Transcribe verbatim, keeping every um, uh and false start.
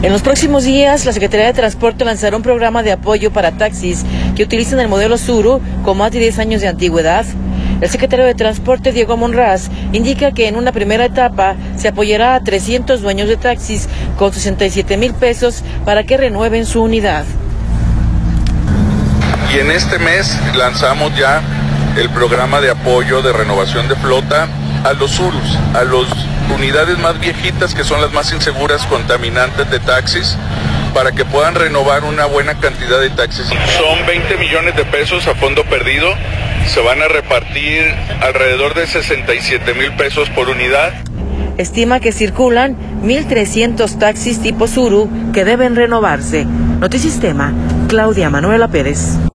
En los próximos días, la Secretaría de Transporte lanzará un programa de apoyo para taxis que utilizan el modelo Tsuru con más de diez años de antigüedad. El secretario de Transporte, Diego Monraz, indica que en una primera etapa se apoyará a trescientos dueños de taxis con sesenta y siete mil pesos para que renueven su unidad. Y en este mes lanzamos ya el programa de apoyo de renovación de flota a los Tsurus, a las unidades más viejitas que son las más inseguras, contaminantes de taxis, para que puedan renovar una buena cantidad de taxis. Son veinte millones de pesos a fondo perdido, se van a repartir alrededor de sesenta y siete mil pesos por unidad. Estima que circulan mil trescientos taxis tipo Tsuru que deben renovarse. Notisistema, Claudia Manuela Pérez.